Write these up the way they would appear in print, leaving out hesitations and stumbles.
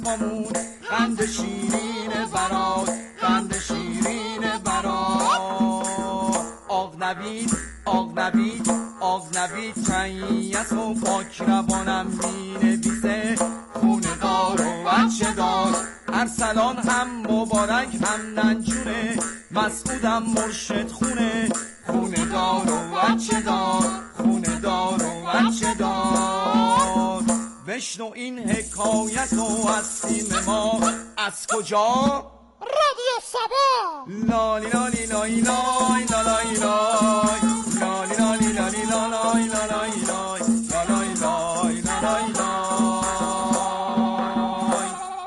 مامون، قند شیرین برات، قند شیرین برات. آق نوید، آق نوید، آق نوید تنیت و پاک روانم می نویسه، خونه دار و بچه دار. ارسلان هم مبارک هم ننجونه، مسعودم مرشد خونه، خونه دار و بچه دار، خونه دار و بچه دار. بشنو این حکایت و از سیم ما از کجا؟ رادیو سبا. لالی لالی لای لای لای لای لالی لالی لالی لای لای لای لای لای لای لای.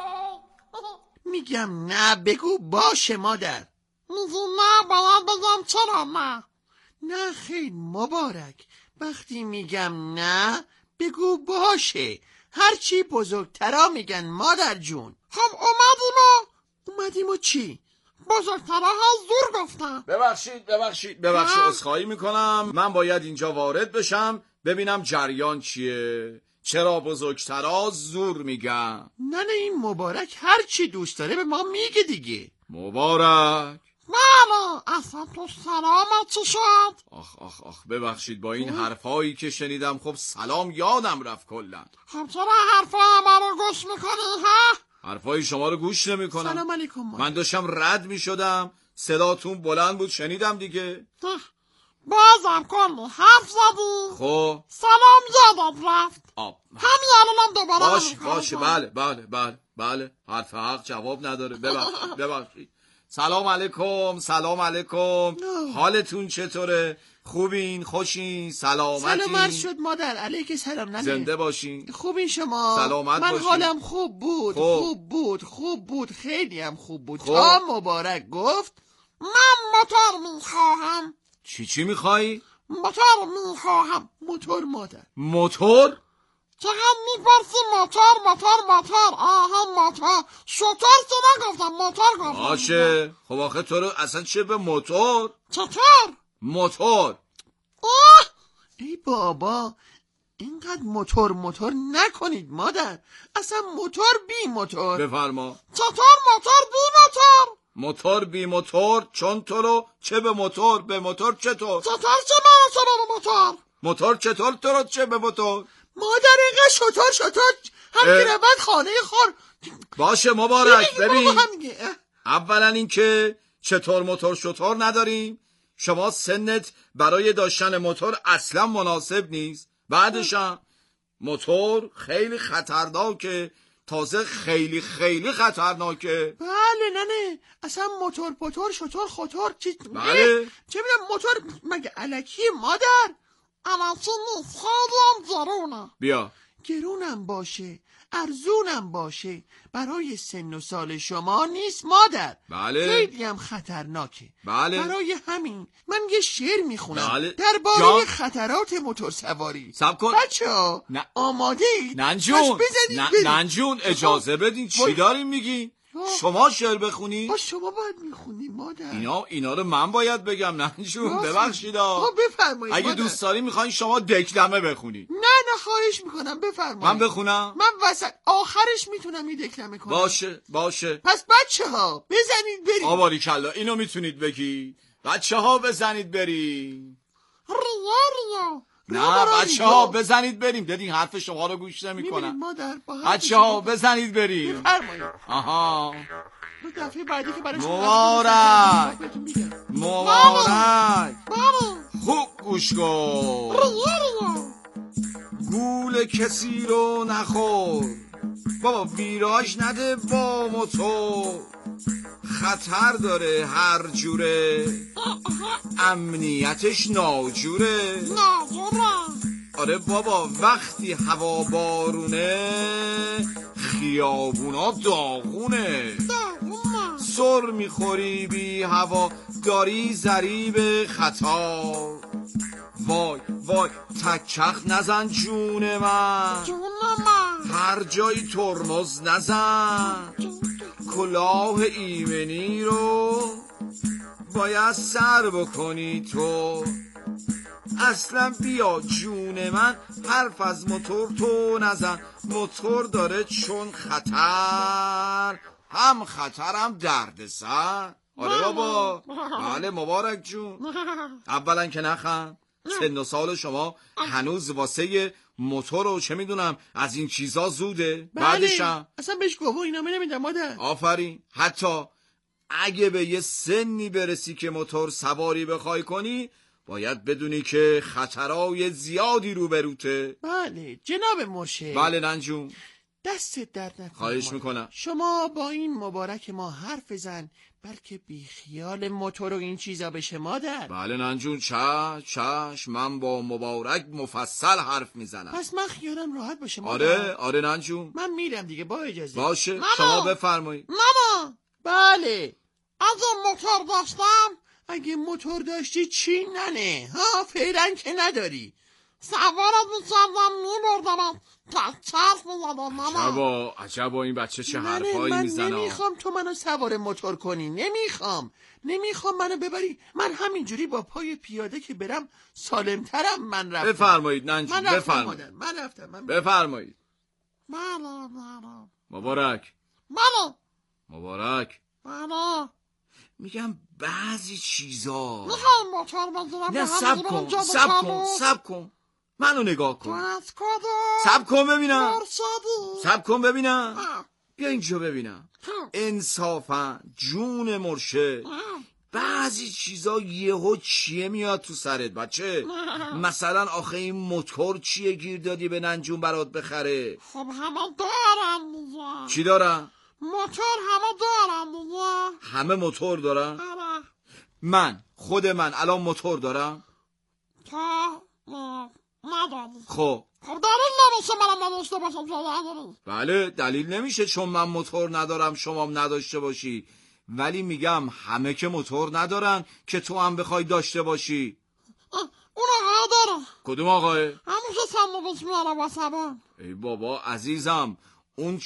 میگم نه بگو باشه مادر. میگی نه باید بگم چرا نه؟ نه خیر مبارک، وقتی میگم نه بگو باشه. هرچی بزرگترا میگن مادر جون. خب اومدیم و چی؟ بزرگترا ها زور گفتن. ببخشید عذرخواهی میکنم. من باید اینجا وارد بشم ببینم جریان چیه. چرا بزرگترا زور میگن؟ نه این مبارک هرچی دوست داره به ما میگه دیگه. مبارک. بله اصلا تو سلامت چی شد؟ آخ ببخشید با این حرفایی که شنیدم خب سلام یادم رفت کلن. خب چرا حرفای ما رو گوش میکنی ها؟ حرفای شما رو گوش نمیکنم. سلام علیکم مادر. من داشتم رد میشدم صداتون بلند بود شنیدم دیگه. بازم کلی حرف زدی. خب سلام یادت رفت. همین الانم دوباره باشه بله حرف حق جواب نداره. ببخشید. سلام علیکم. حالتون چطوره؟ خوبین؟ خوشین؟ سلامتین؟ سلام شد مادر. علیک سلام ننه. زنده باشین. خوبین شما؟ سلامت من باشین. حالم خوب بود خیلی هم خوب بود. تا مبارک گفت من موتور میخواهم. چی میخوایی؟ موتور میخواهم. موتور مادر. موتور؟ چقدر میپرسی موتور. آها موتور. شطور که نگفتم موتور گفتم. باشه خب آخه تو رو اصلا چه به موتور؟ چطور؟ موتور. ای بابا اینقدر موتور نکنید مادر. اصلا موتور بی موتور. بفرما. چطور موتور بی موتور؟ موتور بی موتور چون تو رو چه به موتور؟ به موتور چطور؟ چطور چه به موتور؟ موتور چطور تو رو چه به موتور؟ مادر اینقدر شطور هم که بعد خانه خور. باشه مبارک. ببین اولا این که چطور موتور شطور نداریم. شما سنت برای داشتن موتور اصلا مناسب نیست. بعدش هم موتور خیلی خطرناکه. تازه خیلی خطرناکه. بله ننه اصلا موتور پوتور شطور خطور بله چه میدونم موتور مگه الکی مادر؟ الکی نیست خیلی هم گرونه. بیا گرونم باشه ارزونم باشه برای سن و سال شما نیست مادر. بله خیلی هم خطرناکه. بله برای همین من یه شعر میخونم بله. درباره خطرات موتور سواری. صبر کن بچه‌ها آماده اید؟ ننجون اجازه بدین. چی دارین میگی؟ شما شعر بخونی؟ شما باید میخونی مادر. اینا رو من باید بگم ننجون. ببخشید بفرمایید اگه دوست داری میخواین شما دکلمه بخونی. نه خواهش میکنم بفرمایید. من بخونم؟ من وسط آخرش میتونم این دکلمه کنم. باشه پس بچه‌ها بزنید بریم. آباری کلا اینو میتونید بگی. بچه‌ها بزنید بریم. ریا نه بچه‌ها بزنید بریم. دیدین حرف شما رو گوش نمی‌کنن. بچه‌ها بزنید بریم. بفرمایید. آها دفعه بعدی که برای مبارک خوب گوش کن. گول کسی رو نخور بابا. ویراژ نده با موتور. خطر داره هر جوره. امنیتش ناجوره. آره بابا وقتی هوا بارونه خیابونا داغونه. سر میخوری بی هوا داری ضریب خطا. وای تکچخ نزن جون من. هر جایی ترمز نزن. کلاه ایمنی رو باید سر بکنی تو. اصلا بیا جون من حرف از موتور تو نزن. موتور داره چون خطر، هم خطرم دردسر. آره بابا، بله مبارک جون. اولا که نخند، سن و سال شما هنوز واسه موتور و چه میدونم از این چیزا زوده. بعدشم اصلا بهش گواهینامه نمیدم مادر. آفرین. حتی اگه به یه سنی برسی که موتور سواری بخوای کنی، باید بدونی که خطرهای زیادی روبروته. بله جناب مرشد. بله ننجون، دستت درد نکنه. خواهش میکنم. شما با این مبارک ما حرف بزن، بلکه بی خیال موتور و این چیزا بشه مادر. بله ننجون، چش من با مبارک مفصل حرف میزنم. پس من خیالم راحت باشه مادر. آره ننجون، من میرم دیگه با اجازه. باشه ماما. شما بفرمایید. ماما بله. اگه موتور داشتم اگه موتور داشتی چی ننه ها، فعلا که نداری. سوارت میکردم میبردمت چرخ میزدم ماما. عجبا این بچه چه ننه حرفایی من میزنه. نمیخوام تو منو سوار موتور کنی، نمیخوام منو ببری. من همینجوری با پای پیاده که برم سالمترم. من رفتم. بفرمایید ننجون، من رفتم بفرمایید. مادر. من رفتم. بفرمایید. بله مبارک بله مبارک. بله. میگم بعضی چیزا. میخوای موتور بگیرم؟ نه سب کن منو نگاه کن. از کدوم سب کن ببینم. مرشدی؟ سب کن ببینم. آه. بیا اینجا ببینم. آه. انصافا جون مرشد، آه. بعضی چیزا یهو چیه میاد تو سرت بچه. مثلا آخه این موتور چیه گیر دادی به ننجون برات بخره؟ خب همه دارن دیگه. چی دارن؟ موتور همه دارن دیگه. همه موتور دارن؟ آره. خود من الان موتور دارم؟ تو نداری. خب دلیل نمیشه منم نداشته باشم تو نداری. بله دلیل نمیشه چون من موتور ندارم شما نداشته باشی. ولی میگم همه که موتور ندارن که تو هم بخوای داشته باشی. اون آقا داره. کدوم آقاه؟ همون که سندویچ میاره واسه. ای بابا عزیزم، اون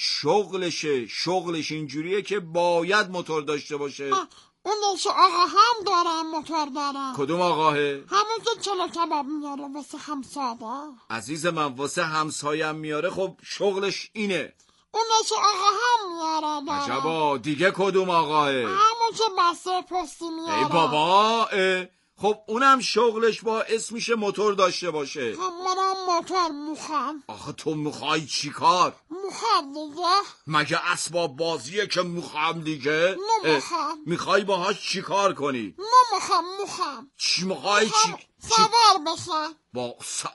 شغلش اینجوریه که باید موتور داشته باشه. اون نشه آقا هم داره موتور داره. کدوم آقاه؟ همون که چلو کباب میاره واسه همساده. عزیز من واسه همسایم میاره، خب شغلش اینه. اون نشه آقا هم میاره داره. عجبا، دیگه کدوم آقاه؟ همون که بسته پستی میاره. ای بابا خب اونم شغلش با اسمش موتور داشته باشه. خب منم موتور میخوام. آخه تو میخوای چی کار؟ میخوام دیگه. مگه اسباب بازیه که میخوام دیگه؟ نمیخوام. میخوای باهاش چی کار کنی؟ نمیخوام. چی میخوای چی؟ سوار بشه. با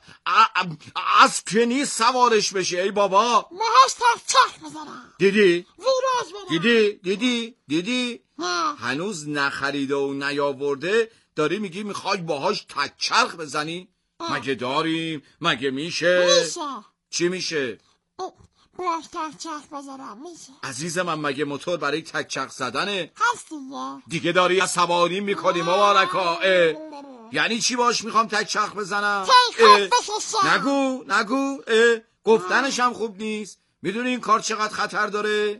اسب که نیست سوارش بشه ای بابا. باهاش تک بزنم. دیدی؟ ویراج بدم. دیدی؟ نه. هنوز نخریده و نیاورده داری میگی میخوای باهاش تک چرخ بزنی؟ مگه داریم؟ مگه میشه؟ چی میشه؟ باهاش تک بزنم میشه. عزیز من مگه موتور برای تک چرخ زدنه؟ هست دیگه داری از سواری میکنی مبارکا. یعنی چی باش میخوام تک چرخ بزنم؟ نگو گفتنش هم خوب نیست. میدونی این کار چقدر خطر داره؟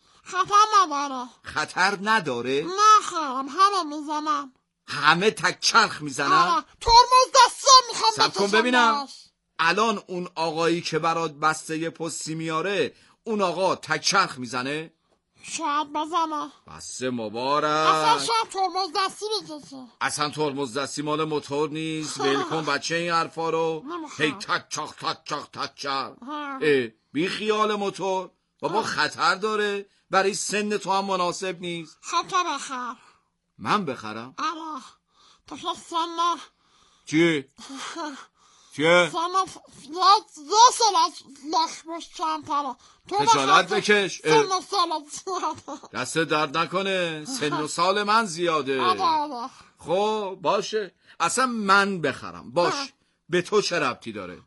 خطر نداره؟ نه خیرم همه میزنم. همه تک چرخ میزنم؟ ترمز دستی میخوام صبر کن ببینم. الان اون آقایی که برات بسته پستی میاره، اون آقا تک چرخ میزنه؟ شاید بزنه. بسته مبارک. اصلا شاید ترمز دستی بکشه. اصلا ترمز دستی مال موتور نیست. ول کن بچه این حرفا رو. هی تک چرخ. بی خیال موتور بابا، خطر داره. برای سن تو هم مناسب نیست. خطر بخر. من بخرم؟ آره تو که سن چیه؟ سن یه سالت لخمش کمتره. خجالت بکش. سن و سالت زیاده. دست درد نکنه. سن و سال من زیاده. آره. خب باشه، اصلا من بخرم. باش. به تو چه ربطی داره؟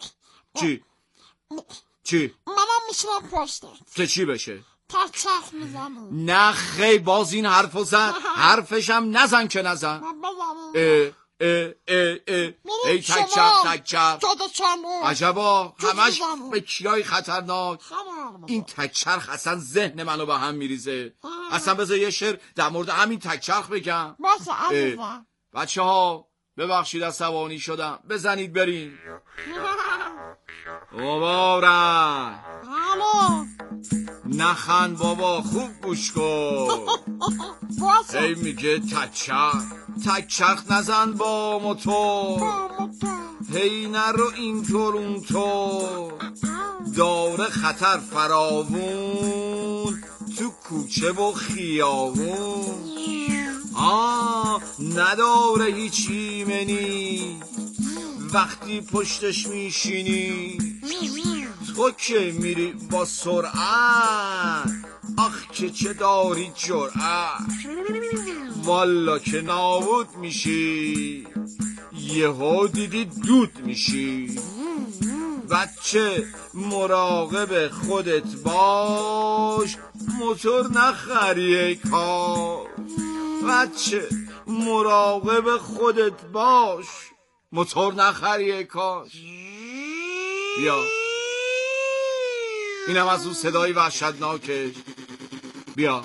چی؟ منم میشنم پشتت که چی بشه؟ تک چرخ میزنم. نه خی، باز این حرفو زن. حرفشم نزن که نزن. ای تک چرخ. عجبا، همش به کیای خطرناک. این تک چرخ اصلا ذهن منو به هم میریزه. اصلا بذار یه شعر در مورد همین تک چرخ بگم. باشه عزیزم. بچه ها ببخشید عصبانی شدم، بزنید بریم. مبارک. بله. نخند بابا، خوب گوش کن. باشه. هی میگه تک چرخ نزن با موتور، هی نرو اینطور اونطور، داره خطر فراوون تو کوچه و خیابون. نداره هیچ ایمنی وقتی پشتش میشینی، تو که میری با سرعت، آخ که چه داری جرأت، والا که نابود میشی، یهو دیدی دود میشی. بچه مراقب خودت باش، موتور نخری کاش. بچه مراقب خودت باش، موتور نخری کاش. بیا اینم از اون صدای وحشتناکش. بیا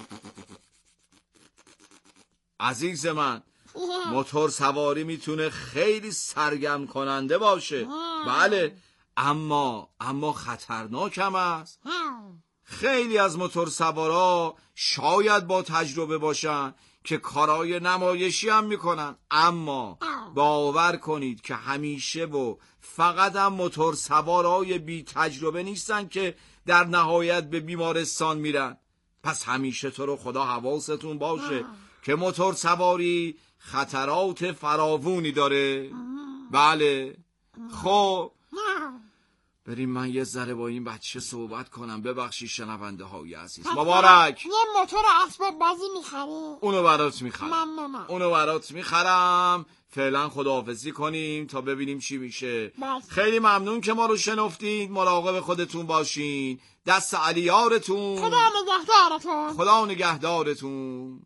عزیز من، موتور سواری میتونه خیلی سرگرم کننده باشه، بله، اما خطرناک هم است. خیلی از موتور سوارا شاید با تجربه باشن که کارای نمایشی هم میکنن، اما باور کنید که همیشه و فقط هم موتور سوارای بی تجربه نیستن که در نهایت به بیمارستان میرن. پس همیشه تو رو خدا حواستون باشه که موتور سواری خطرات فراوونی داره. بله. خب بریم من یه ذره با این بچه صحبت کنم. ببخشید شنونده های عزیز. مبارک. یه موتور اسباب بازی میخری؟ اونو برات میخرم. ممنونم. اونو برات میخرم. فعلا خداحافظی کنیم تا ببینیم چی میشه. خیلی ممنون که ما رو شنفتید. مراقب خودتون باشین. دست علیارتون. خدا نگهدارتون. خدا نگهدارتون.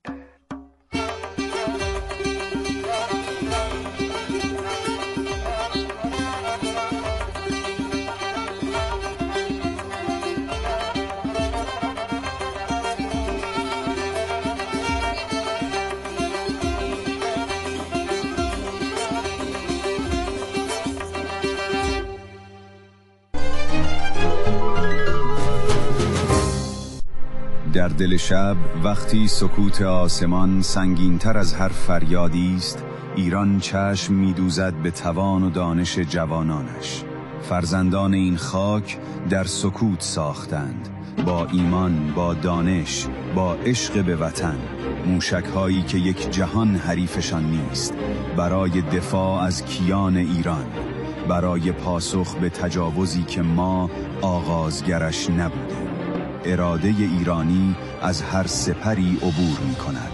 در دل شب وقتی سکوت آسمان سنگین‌تر از هر فریادی است، ایران چشم می‌دوزد به توان و دانش جوانانش. فرزندان این خاک در سکوت ساختند، با ایمان، با دانش، با عشق به وطن، موشک‌هایی که یک جهان حریفشان نیست، برای دفاع از کیان ایران، برای پاسخ به تجاوزی که ما آغازگرش نبودیم. اراده ایرانی از هر سپری عبور می کند.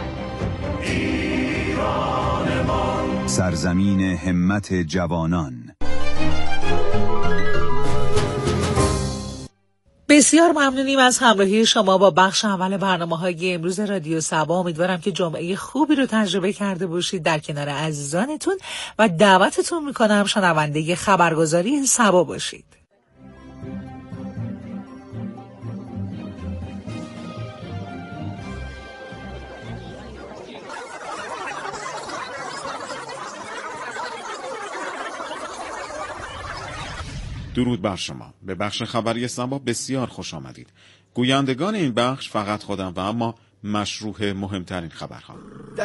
ایران ما، سرزمین همت جوانان. بسیار ممنونیم از همراهی شما با بخش اول برنامه‌های امروز رادیو صبا. امیدوارم که جمعه خوبی رو تجربه کرده باشید در کنار عزیزانتون و دعوتتون میکنم شنونده خبرگزاری صبا باشید. درود بر شما. به بخش خبری صبا بسیار خوش آمدید. گویندگان این بخش فقط خودم و اما مشروع مهمترین خبرها.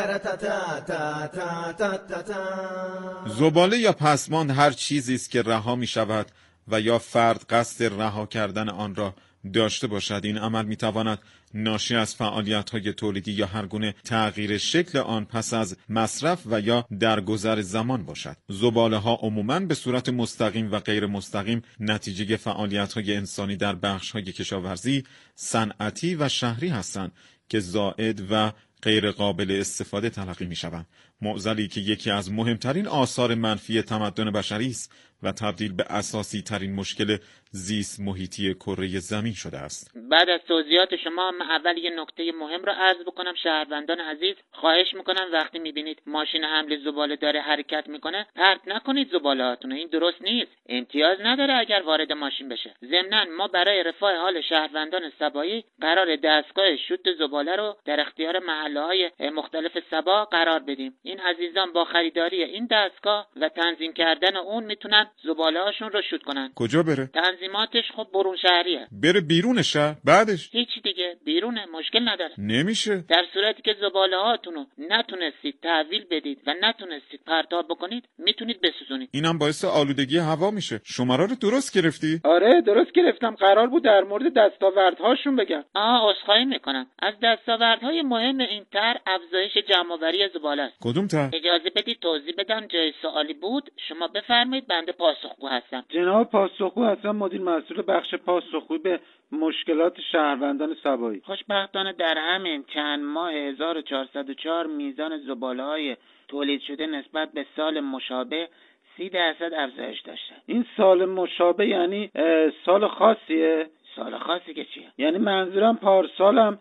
زباله یا پسماند هر چیزی است که رها می شود و یا فرد قصد رها کردن آن را داشته باشد. این عمل می تواند ناشی از فعالیت‌های تولیدی یا هر گونه تغییر شکل آن پس از مصرف و یا در گذر زمان باشد. زباله‌ها عموماً به صورت مستقیم و غیر مستقیم نتیجه فعالیت‌های انسانی در بخش‌های کشاورزی، صنعتی و شهری هستند که زائد و غیر قابل استفاده تلقی می‌شوند. معضلی که یکی از مهمترین آثار منفی تمدن بشری است و تبدیل به اساسی ترین مشکل زیست محیطی کره زمین شده است. بعد از توضیحات شما من اول یه نکته مهم را عرض بکنم. شهروندان عزیز خواهش میکنم وقتی میبینید ماشین حمل زباله داره حرکت میکنه پرت نکنید زبالهاتون. این درست نیست. امتیاز نداره اگر وارد ماشین بشه. ضمناً ما برای رفاه حال شهروندان صبایی قرار دستگاه شوت زباله رو در اختیار محل محله‌های مختلف سبا قرار بدیم. این عزیزان با خریداری این دستگاه و تنظیم کردن اون میتونن زباله‌هاشون رو شوت کنن. کجا بره؟ تنظیماتش خب برون شهریه. بره بیرون شهر؟ بعدش هیچ دیگه بیرونه، مشکل نداره. نمیشه. در صورتی که زباله‌هاتون رو نتونستید تحویل بدید و نتونستید پرتاب بکنید میتونید بسوزونید. اینم باعث آلودگی هوا میشه. شماره رو درست گرفتی؟ آره درست گرفتم. قرار بود در مورد دستاوردهاشون بگم. عذرخواهی میکنم. از دستاوردهای مهم این طرح افزایش جمع‌آوری زباله است. کدوم طرح؟ اجازه بدید توضیح بدم. جای سوالی بود، شما بفرمایید. بنده پاسخگو هستم. جناب پاسخگو هستم، مدیر مسئول بخش پاسخگویی به مشکلات شهروندان سبایی. خوشبختانه در همین چند ماه 1404 میزان زباله‌های تولید شده نسبت به سال مشابه 30% افزایش داشته. این سال مشابه یعنی سال خاصیه؟ سال خاصی که چیه؟ یعنی منظورم پارسالم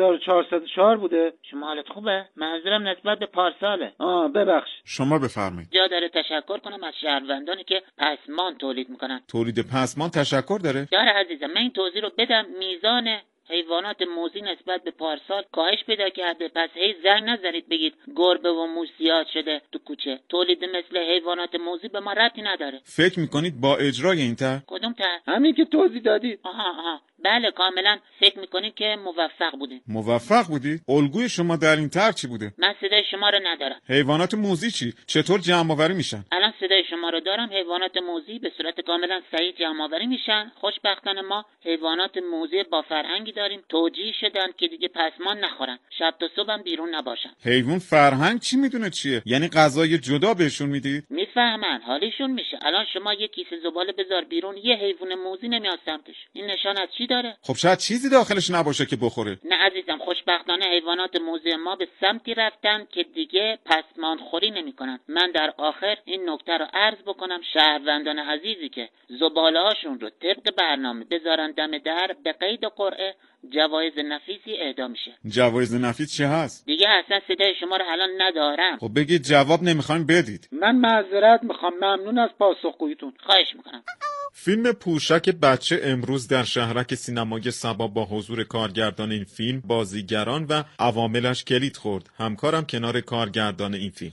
1404 بوده. شما حالت خوبه؟ منظورم نسبت به پارساله. ببخش. شما بفرمایید. جا داره تشکر کنم از شهروندانی که پسمان تولید میکنن. تولید پسمان تشکر داره؟ داره عزیزم. من این توضیح رو بدم. میزان حیوانات موذی نسبت به پارسال کاهش پیدا کرده. پس هی زنگ نزنید بگید گربه و موش زیاد شده تو کوچه. تولید مثل حیوانات موذی به ما ربطی نداره. فکر میکنید با اجرای این طرح؟ کدوم طرح؟ همین که توضیح دادید. آها بله کاملا فکر میکنید که موفق بودید. موفق بودید؟ الگوی شما در این طرح چی بوده؟ من صدای شما رو ندارم. حیوانات موذی چی؟ چطور جمع آوری میشن؟ الان صدای شما رو دارم. حیوانات موذی به صورت کاملا صحیح جمع آوری میشن. خوشبختانه ما حیوانات موذی با فرهنگی داریم، توجیه شدن که دیگه پسمان نخورن، شب تا صبح هم بیرون نباشن. حیوان فرهنگ چی میدونه چیه؟ یعنی غذای جدا بهشون میدید؟ میفهمن، حالیشون میشه. الان شما یه کیسه زباله بذار بیرون، یه حیوان موذی نمیاد سمتش. این نشان از چی داره؟ خب شاید چیزی داخلش نباشه که بخوره. نه عزیزم، خوشبختانه حیوانات موذی ما به سمتی رفتن که دیگه پسمان خوری نمیکنن. من در آخر این نکته رو عرض بکنم شهروندان عزیزی که زباله هاشون رو طبق برنامه بذارن دم در، به قید قرعه جوایز نفیسی اهدا میشه. جوایز نفیس چه هست؟ دیگه اصلا صدای شما رو الان ندارم. خب بگید جواب نمیخوایم بدید. من معذرت میخوام. ممنون از پاسخگوییتون. خواهش میکنم. فیلم پوشک بچه امروز در شهرک سینمای سبا با حضور کارگردان این فیلم، بازیگران و عواملش کلید خورد. همکارم کنار کارگردان این فیلم.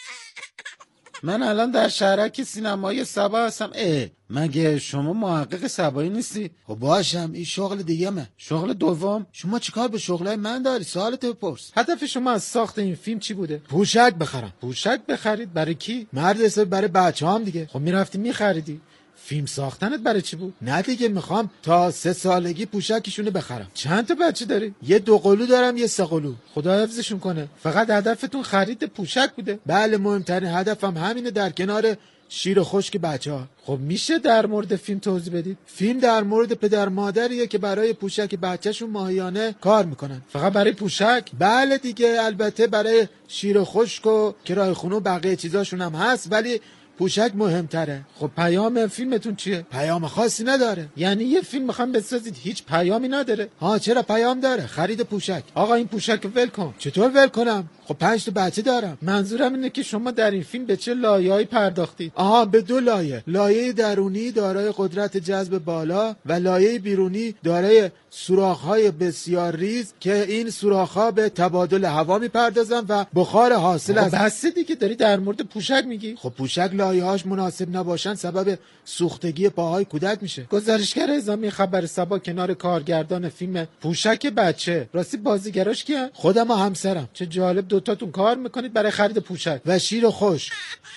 من الان در شهرک سینمای سبا هستم. مگه شما محقق سبایی نیستی؟ خب باشم، این شغل دیگه‌مه. شغل دوم؟ شما چیکار به شغلای من داری؟ سوالت بپرس. هدف شما از ساخت این فیلم چی بوده؟ پوشک بخرم. پوشک بخرید؟ برای کی؟ مرد حساب برای بچه‌هام دیگه. خب میرفتی میخریدی. فیلم ساختنت برای چی بود؟ نه دیگه، میخوام تا 3 سالگی پوشکشونو بخرم. چند تا بچه داری؟ یه 2 قلو دارم، یه 3 قلو. خدا حفظشون کنه. فقط هدفتون خرید پوشک بوده؟ بله، مهمترین هدفم همینه، در کنار شیر خشک بچه‌ها. خب میشه در مورد فیلم توضیح بدید؟ فیلم در مورد پدر مادریه که برای پوشک بچه‌شون ماهیانه کار میکنن. فقط برای پوشک؟ بله دیگه، البته برای شیر خشک و کرایه خونه و بقیه چیزاشون هم هست، ولی پوشک مهمتره. خب پیام فیلمتون چیه؟ پیام خاصی نداره. یعنی یه فیلم میخوام بسازید هیچ پیامی نداره؟ چرا پیام داره. خرید پوشک. آقا این پوشک ول کن. چطور ول کنم؟ خب 5 تا بچه دارم. منظورم اینه که شما در این فیلم به چه لایه‌ای پرداختید؟ به 2 لایه. لایه درونی دارای قدرت جذب بالا و لایه بیرونی دارای سوراخ‌های بسیار ریز که این سوراخ‌ها به تبادل هوا میپردازن و بخار حاصل از بس دیگه داری در مورد پوشک میگی. خب پوشک لایه‌هاش مناسب نباشن سبب سوختگی پاهای کودک میشه. گزارشگر اعزامی خبر سبا کنار کارگردان فیلم پوشک بچه. راستی بازیگراش کیه؟ خودم و همسرم. چه جالب، دوتاتون کار میکنید برای خرید پوشک و شیر خشک.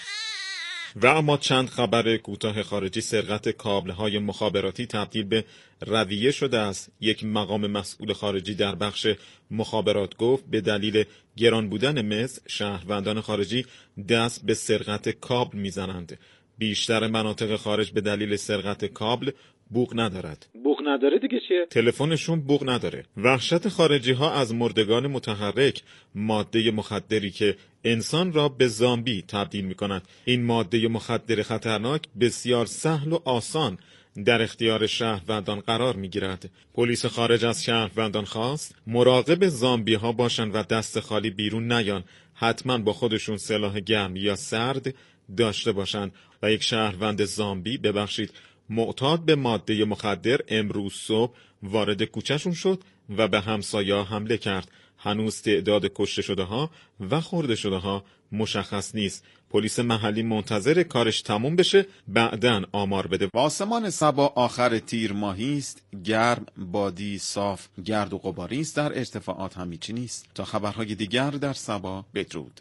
و اما چند خبر کوتاه خارجی. سرقت کابل‌های مخابراتی تبدیل به رویه شده است. یک مقام مسئول خارجی در بخش مخابرات گفت به دلیل گران بودن مس، شهروندان خارجی دست به سرقت کابل میزنند. بیشتر مناطق خارج به دلیل سرقت کابل بوق ندارد. بوق نداره دیگه چیه؟ تلفنشون بوق نداره. وحشت خارجی ها از مردگان متحرک، ماده مخدری که انسان را به زامبی تبدیل می کند. این ماده مخدر خطرناک بسیار سهل و آسان در اختیار شهروندان قرار می گیرد. پلیس خارج از شهروندان خواست مراقب زامبی ها باشند و دست خالی بیرون نیان. حتما با خودشون سلاح گرم یا سرد داشته باشند. و یک شهروند زامبی، معتاد به ماده مخدر، امروز صبح وارد کوچه‌شون شد و به همسایه‌ها حمله کرد. هنوز تعداد کشته شده ها و خورده شده ها مشخص نیست. پلیس محلی منتظر کارش تموم بشه بعدن آمار بده. آسمان سبا آخر تیر ماهی است، گرم، بادی صاف، گرد و غباری است، در ارتفاعات هم هیچی نیست. تا خبرهای دیگر در سبا، بدرود.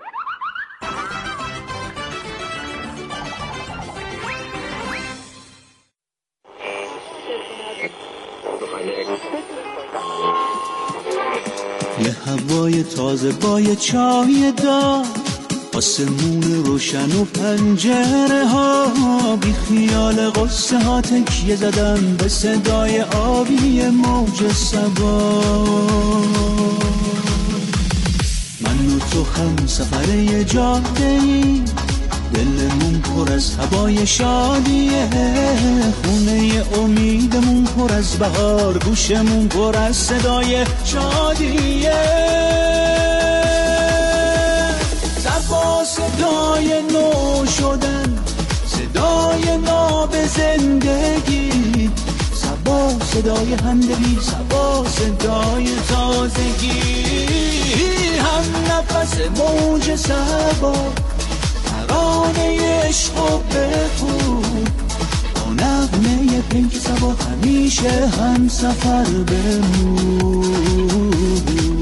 یه هوای تازه با یه چای دار، آسمون روشن و پنجره ها، بی خیال قصه ها تکیه زدن به صدای آبی موج سبا. من و تو هم سفر یه جاده‌ای، دلمون پر از هوای شادیه، خونه امیدمون پر از بهار، گوشمون پر از صدای شادیه. سبا صدای نو شدن، صدای ناب زندگی، سبا صدای همدلی، سبا صدای تازگی، هم نفس موج سبا، ترانه عشق و بخون، با نغمه پیک سبا همیشه هم سفر بمون.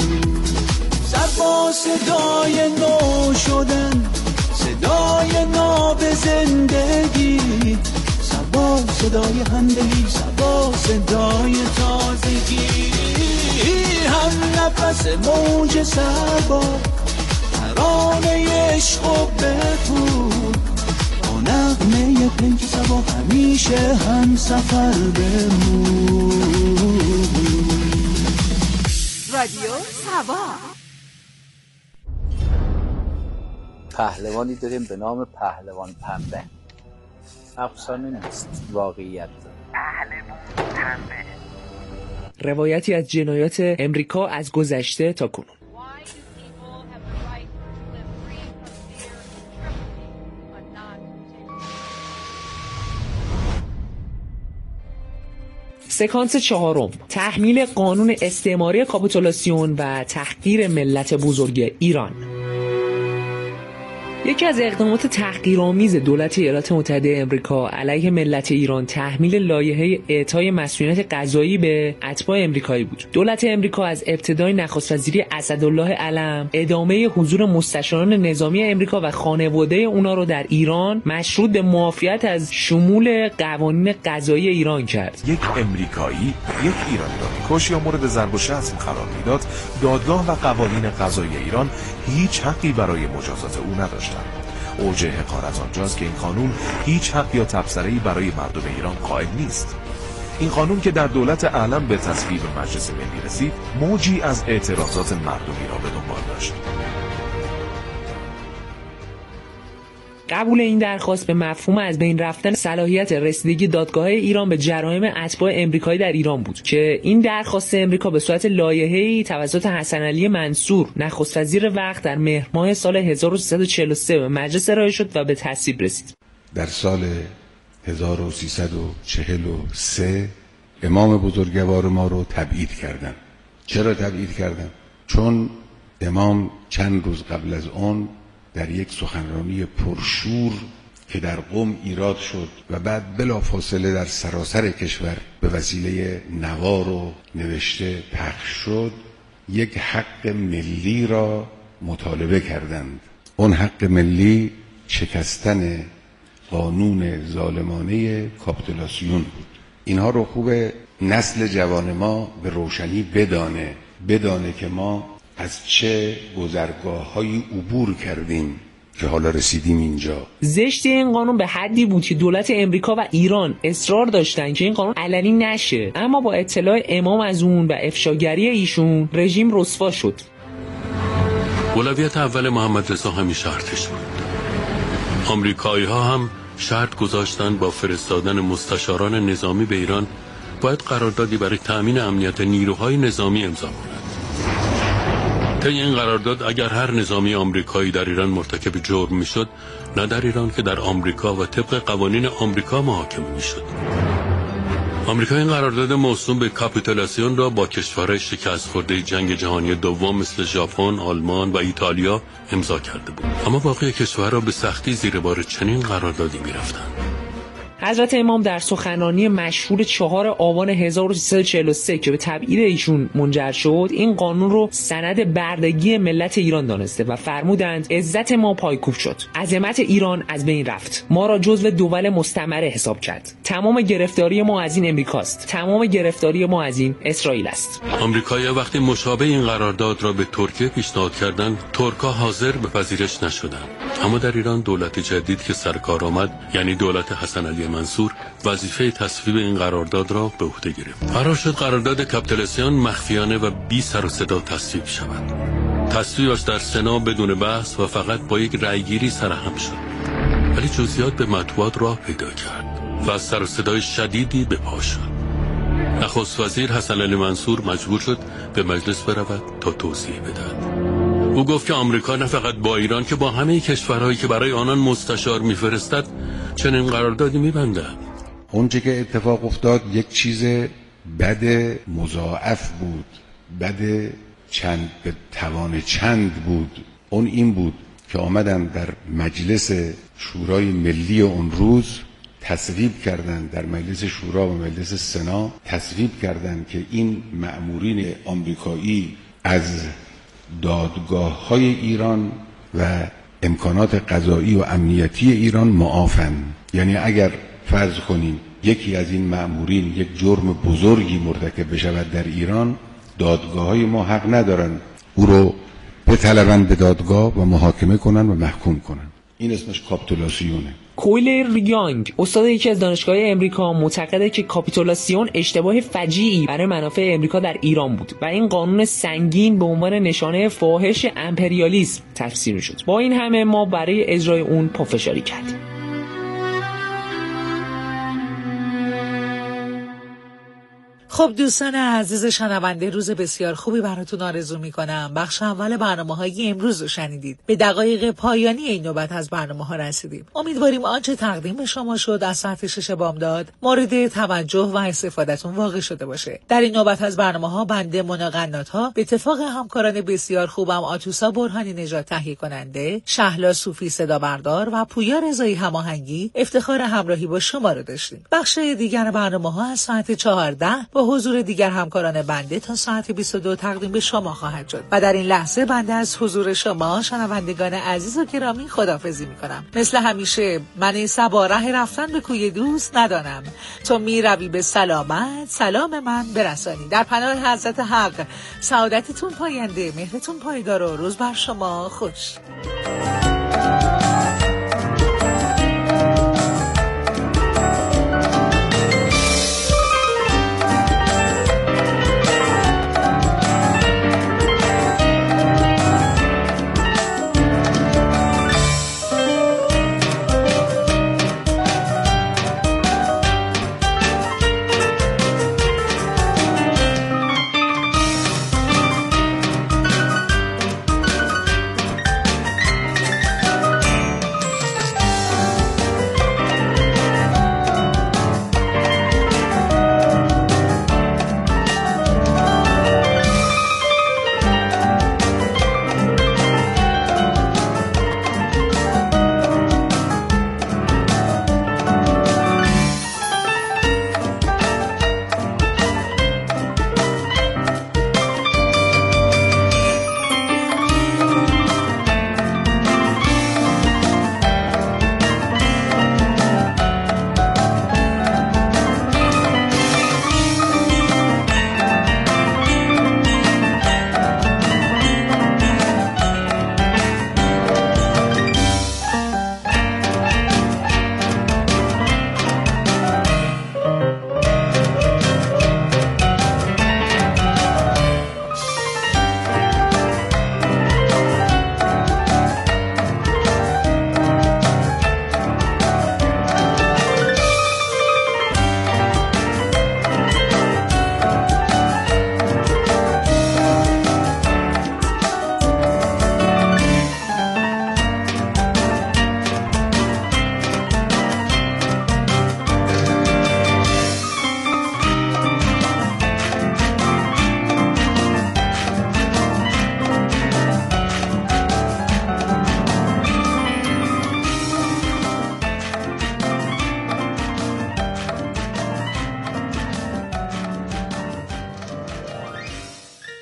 سبا صدای نو شدن، صدای ناب زندگی، سبا صدای همدلی، سبا صدای تازگی، هم نفس موج سبا، ترانه عشق و بخون، با نغمه پیک سبا همیشه هم سفر بمون. رادیو سبا. پهلوانی داریم به نام پهلوان پنبه. افسانه نیست، واقعیت. پهلوان پنبه، روایتی از جنایات امریکا از گذشته تا کنون. سکانس 4، تحمیل قانون استعماری کاپیتولاسیون و تحقیر ملت بزرگ ایران. یکی از اقدامات تحقیرآمیز دولت ایالات متحده آمریکا علیه ملت ایران تحمیل لایحه اعطای مسئولیت قضایی به اتباع آمریکایی بود. دولت آمریکا از ابتدای نخست وزیری اسدالله علم ادامه حضور مستشاران نظامی آمریکا و خانواده اونا رو در ایران مشروط به معافیت از شمول قوانین قضایی ایران کرد. یک امریکایی یک ایرانی را کش یا مورد ضرب و شتم قرار میداد، دادگاه و قوانین قضایی ایران هیچ حقی برای مجازات او نداشتند. اوج حقارت آنجاست که این قانون هیچ حق یا تبصره‌ای برای مردم ایران قائل نیست. این قانون که در دولت علم به تصویب مجلس ملی رسید، موجی از اعتراضات مردمی را به دنبال داشت. قبول این درخواست به مفهوم از بین رفتن صلاحیت رسیدگی دادگاه ایران به جرایم اتباع آمریکایی در ایران بود که این درخواست آمریکا به صورت لایحه‌ای توسط حسن علی منصور نخست وزیر وقت در مهر ماه سال 1343 به مجلس ارائه شد و به تصویب رسید. در سال 1343 امام بزرگوار ما رو تبعید کردن. چرا تبعید کردن؟ چون امام چند روز قبل از اون در یک سخنرانی پرشور که در قم ایراد شد و بعد بلافاصله در سراسر کشور به وسیله نوار و نوشته پخش شد، یک حق ملی را مطالبه کردند. اون حق ملی شکستن قانون ظالمانه کاپیتولاسیون بود. اینها رو خوبه نسل جوان ما به روشنی بدانه که ما از چه گذرگاه‌هایی عبور کردیم که حالا رسیدیم اینجا. زشتی این قانون به حدی بود که دولت امریکا و ایران اصرار داشتن که این قانون علنی نشه، اما با اطلاع امام از اون و افشاگری ایشون رژیم رسوا شد. اولویت اول محمد رضا همیشه ارتش بود. آمریکایی‌ها هم شرط گذاشتن با فرستادن مستشاران نظامی به ایران باید قراردادی برای تأمین امنیت نیروهای نظامی امضا کنند. طی این قرارداد اگر هر نظامی آمریکایی در ایران مرتکب جرم میشد، نه در ایران که در آمریکا و طبق قوانین آمریکا محاکمه میشد. آمریکا این قرارداد موسوم به کاپیتولاسیون را با کشورهای شکست خورده جنگ جهانی دوم مثل ژاپن، آلمان و ایتالیا امضا کرده بود. اما باقی کشورها به سختی زیر بار چنین قراردادی می‌رفتند. حضرت امام در سخنرانی مشهور 4 آبان 1343 که به تبعید ایشون منجر شد، این قانون رو سند بردگی ملت ایران دانسته و فرمودند عزت ما پایکوب شد، عظمت ایران از بین رفت، ما را جزو دول مستعمره حساب کرد، تمام گرفتاری ما از این امریکاست، تمام گرفتاری ما از این اسرائیل است. آمریکایی‌ها وقتی مشابه این قرارداد را به ترکیه پیشنهاد کردند، ترک‌ها حاضر به پذیرش نشدند. اما در ایران دولت جدید که سر کار آمد، یعنی دولت حسن علی منصور، وظیفه تصویب این قرارداد را به عهده گرفت. قرار شد قرارداد کاپیتولاسیون مخفیانه و بی سر و صدا تصویب شود. تصویبش در سنا بدون بحث و فقط با یک رأیگیری سرهم شد. ولی جزئیات به مطبوعات راه پیدا کرد و از سر و صدای شدیدی به پا شد. نخست وزیر حسن علی منصور مجبور شد به مجلس برود تا توضیح بدهد. او گفت که آمریکا نه فقط با ایران که با همه کشورهایی که برای آنان مستشار میفرستد چنین قراردادی میبندد. اونچه که اتفاق افتاد یک چیز بد مضاعف بود، بد چند به توان چند بود. اون این بود که آمدن در مجلس شورای ملی اون روز تصویب کردند، در مجلس شورا و مجلس سنا تصویب کردند که این مأمورین آمریکایی از دادگاه‌های ایران و امکانات قضایی و امنیتی ایران معافند. یعنی اگر فرض کنیم یکی از این مأمورین یک جرم بزرگی مرتکب بشود در ایران، دادگاه‌های ما حق ندارن او رو بطلبن به دادگاه و محاکمه کنن و محکوم کنن. این اسمش کاپیتولاسیونه. کویلر یانگ، استاد یکی از دانشگاه‌های امریکا، معتقده که کاپیتولاسیون اشتباه فجیعی برای منافع امریکا در ایران بود و این قانون سنگین به عنوان نشانه فاحش امپریالیسم تفسیر شد. با این همه ما برای اجرای اون پافشاری کردیم. خب دوستان عزیز شنونده، روز بسیار خوبی براتون آرزو میکنم. بخش اول برنامه‌های امروز رو شنیدید. به دقایق پایانی این نوبت از برنامه‌ها رسیدیم. امیدواریم آنچه تقدیم به شما شد از ساعت 6 بامداد مورد توجه و استفادهتون واقع شده باشه. در این نوبت از برنامه‌ها بنده مونا قنات‌ها به اتفاق همکاران بسیار خوبم آتوسا برهانی نژاد تهیه کننده، شهلا صوفی صدا بردار و پویا رضایی هماهنگی افتخار همراهی با شما رو داشتیم. بخش دیگر برنامه‌ها از ساعت 14 با حضور دیگر همکاران بنده تا ساعت 22 تقدیم به شما خواهد شد و در این لحظه بنده از حضور شما شنوندگان عزیز و گرامی خداحافظی میکنم. مثل همیشه من صبا ره رفتن به کوی دوست ندانم، تو میروی به سلامت سلام من برسانی. در پناه حضرت حق سعادتتون پاینده، مهرتون پایدار و روز بر شما خوش.